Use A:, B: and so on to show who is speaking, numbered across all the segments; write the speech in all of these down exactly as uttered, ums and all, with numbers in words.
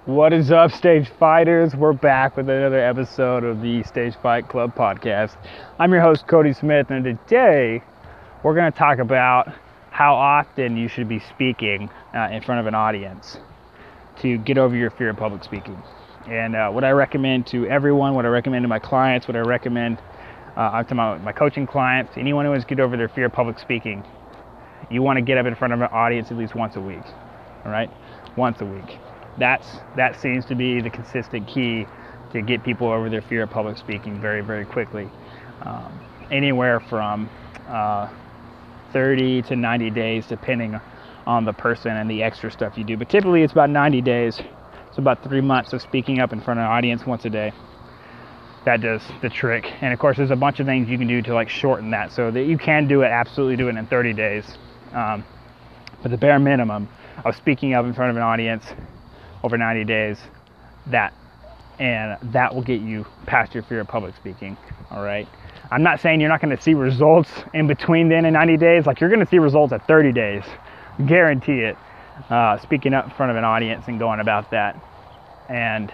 A: What is up, Stage Fighters? We're back with another episode of the Stage Fight Club podcast. I'm your host, Cody Smith, and today we're going to talk about how often you should be speaking uh, in front of an audience to get over your fear of public speaking. And uh, what I recommend to everyone, what I recommend to my clients, what I recommend uh, to my, my coaching clients, anyone who wants to get over their fear of public speaking, you want to get up in front of an audience at least once a week, all right? Once a week. That's that seems to be the consistent key to get people over their fear of public speaking very, very quickly. Um, anywhere from uh, thirty to ninety days, depending on the person and the extra stuff you do. But typically, it's about ninety days. It's about three months of speaking up in front of an audience once a day. That does the trick. And of course, there's a bunch of things you can do to like shorten that, so that you can do it. Absolutely, do it in thirty days. Um, but the bare minimum of speaking up in front of an audience over ninety days, that and that will get you past your fear of public speaking. All right, I'm not saying you're not going to see results in between then and ninety days. Like, you're going to see results at thirty days, guarantee it. Uh, speaking up in front of an audience and going about that, and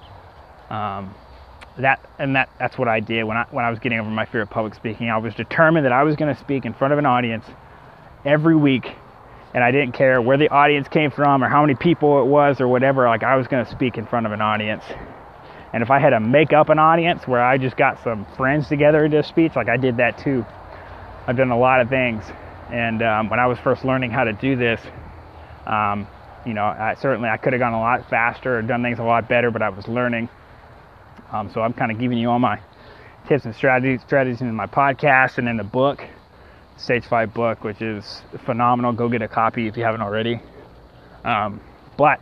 A: um, that and that that's what I did when I when I was getting over my fear of public speaking. I was determined that I was going to speak in front of an audience every week. And I didn't care where the audience came from or how many people it was or whatever. Like, I was going to speak in front of an audience. And if I had to make up an audience where I just got some friends together to do a speech, like, I did that too. I've done a lot of things. And um, when I was first learning how to do this, um, you know, I, certainly I could have gone a lot faster or done things a lot better, but I was learning. Um, so I'm kind of giving you all my tips and strategies, strategies in my podcast and in the book. Stage Fight book, which is phenomenal. Go get a copy if you haven't already. Um, but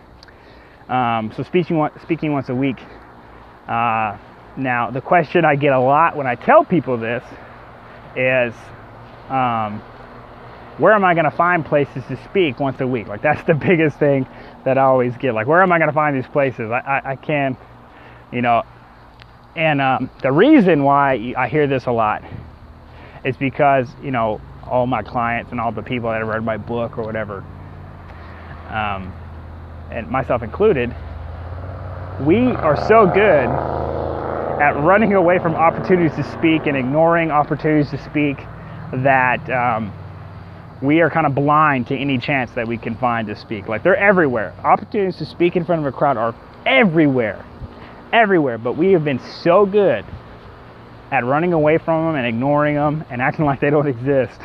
A: um, so speaking one, speaking once a week. Uh, now the question I get a lot when I tell people this is, um, where am I going to find places to speak once a week? Like, that's the biggest thing that I always get. Like, where am I going to find these places? I, I, I can, you know. And um, the reason why I hear this a lot is because, you know, all my clients and all the people that have read my book or whatever, um, and myself included, we are so good at running away from opportunities to speak and ignoring opportunities to speak that um, we are kind of blind to any chance that we can find to speak. Like, they're everywhere. Opportunities to speak in front of a crowd are everywhere, everywhere. But we have been so good at running away from them and ignoring them and acting like they don't exist,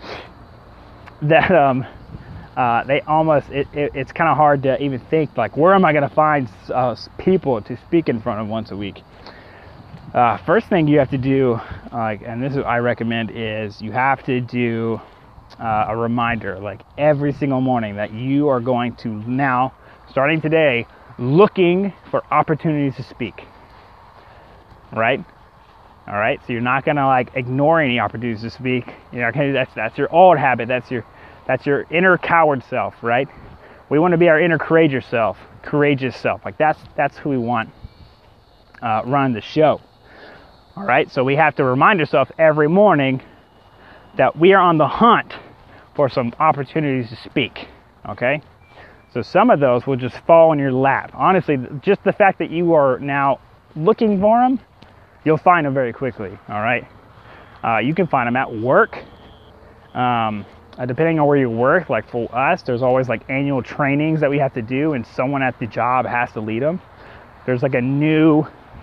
A: that um, uh, they almost, it, it, it's kind of hard to even think, like, where am I going to find uh, people to speak in front of once a week? Uh, first thing you have to do, uh, and this is what I recommend, is you have to do uh, a reminder, like, every single morning, that you are going to now, starting today, looking for opportunities to speak, right? All right, so you're not gonna like ignore any opportunities to speak. You know, that's that's your old habit. That's your that's your inner coward self, right? We want to be our inner courageous self, courageous self. Like, that's that's who we want uh, running the show. All right, so we have to remind ourselves every morning that we are on the hunt for some opportunities to speak. Okay, so some of those will just fall in your lap. Honestly, just the fact that you are now looking for them, you'll find them very quickly, all right? Uh, you can find them at work. Um, uh, depending on where you work, like for us, there's always like annual trainings that we have to do, and someone at the job has to lead them. There's like a new,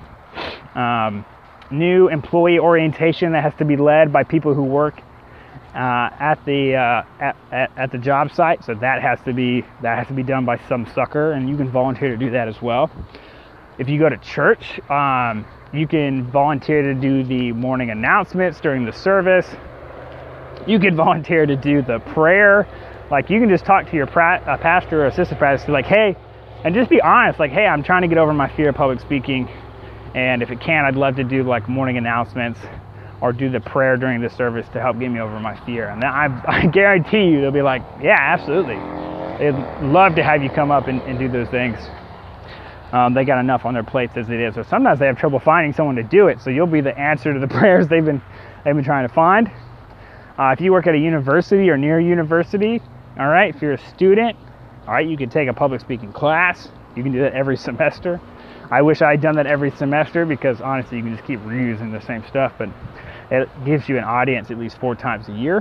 A: um, new employee orientation that has to be led by people who work uh, at the uh, at, at, at the job site. So that has to be that has to be done by some sucker, and you can volunteer to do that as well. If you go to church, um, you can volunteer to do the morning announcements during the service. You can volunteer to do the prayer. Like, you can just talk to your pra- uh, pastor or assistant pastor, like, hey, and just be honest, like, hey, I'm trying to get over my fear of public speaking, and if it can, I'd love to do like morning announcements or do the prayer during the service to help get me over my fear. And then I, I guarantee you they'll be like, yeah, absolutely. They'd love to have you come up and, and do those things. Um, they got enough on their plates as it is. So sometimes they have trouble finding someone to do it. So you'll be the answer to the prayers they've been they've been trying to find. Uh, if you work at a university or near a university, all right, if you're a student, All right, you can take a public speaking class. You can do that every semester. I wish I had done that every semester because honestly, you can just keep reusing the same stuff, but it gives you an audience at least four times a year.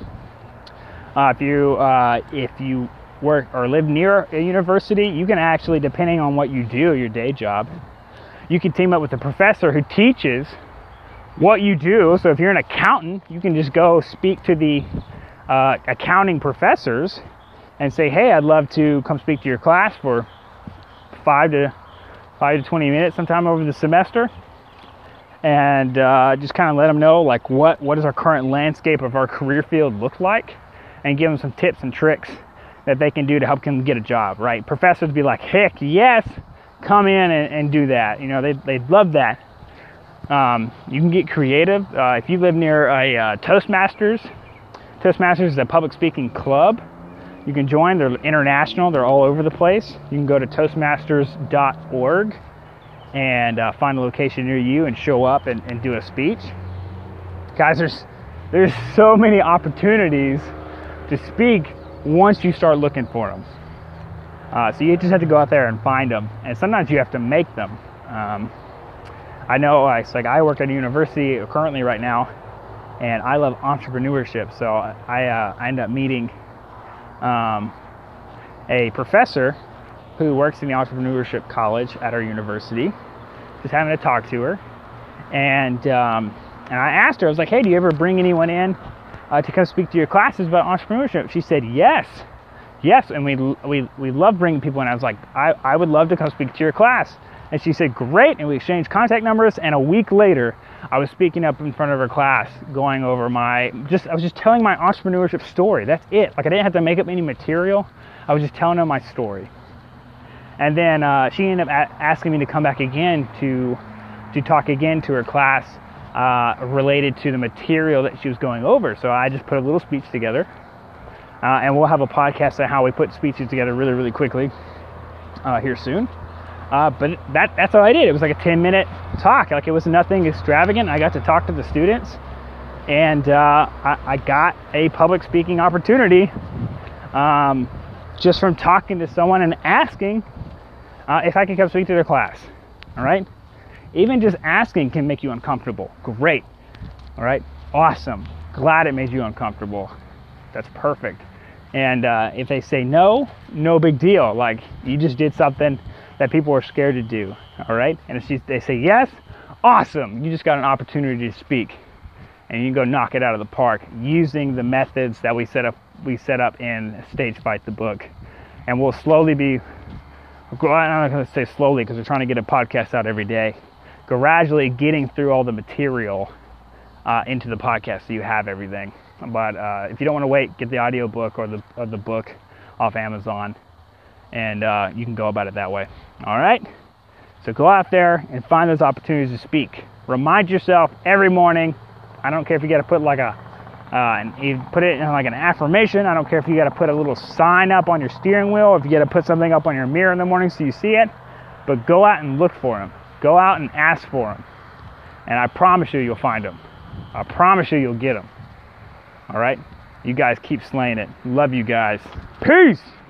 A: Uh, if you uh, if you work or live near a university, you can actually, depending on what you do, your day job, you can team up with a professor who teaches what you do. So if you're an accountant, you can just go speak to the uh, accounting professors and say, hey, I'd love to come speak to your class for five to five to twenty minutes sometime over the semester, and uh, just kind of let them know like what what does our current landscape of our career field look like, and give them some tips and tricks that they can do to help them get a job. Right? Professors would be like, heck yes, come in and, and do that. You know, they they'd love that. Um, you can get creative. Uh, if you live near a uh, Toastmasters, Toastmasters is a public speaking club. You can join. They're international. They're all over the place. You can go to toastmasters dot org and uh, find a location near you and show up and, and do a speech. Guys, there's there's so many opportunities to speak once you start looking for them. Uh, so you just have to go out there and find them. And sometimes you have to make them. Um, I know, uh, it's like I work at a university currently right now, and I love entrepreneurship. So I, uh, I end up meeting Um, a professor who works in the entrepreneurship college at our university, just having to talk to her, and um, and I asked her, I was like, hey, do you ever bring anyone in uh, to come speak to your classes about entrepreneurship? She said yes, yes, and we we we love bringing people in. I was like, I, I would love to come speak to your class, and she said great, and we exchanged contact numbers, and a week later, I was speaking up in front of her class, going over my, just, I was just telling my entrepreneurship story. That's it. Like, I didn't have to make up any material. I was just telling her my story. And then uh, she ended up a- asking me to come back again to, to talk again to her class uh, related to the material that she was going over. So I just put a little speech together. Uh, and we'll have a podcast on how we put speeches together really, really quickly uh, here soon. Uh, but that that's all I did. It was like a ten minute talk. Like, it was nothing extravagant. I got to talk to the students, and uh, I, I got a public speaking opportunity um, just from talking to someone and asking uh, if I could come speak to their class. All right? Even just asking can make you uncomfortable. Great. All right? Awesome. Glad it made you uncomfortable. That's perfect. And uh, if they say no, no big deal. Like, you just did something that people are scared to do, all right? And if they say yes, awesome, you just got an opportunity to speak, and you can go knock it out of the park using the methods that we set up we set up in Stage Fight the book. And we'll slowly be, I'm not going to say slowly because we're trying to get a podcast out every day, gradually getting through all the material uh, into the podcast so you have everything. But uh, if you don't want to wait, get the audio book or the, or the book off Amazon, and uh, you can go about it that way. All right? So go out there and find those opportunities to speak. Remind yourself every morning. I don't care if you got to put like a, uh, and you put it in like an affirmation. I don't care if you got to put a little sign up on your steering wheel, if you got to put something up on your mirror in the morning so you see it. But go out and look for them. Go out and ask for them. And I promise you, you'll find them. I promise you, you'll get them. All right? You guys keep slaying it. Love you guys. Peace!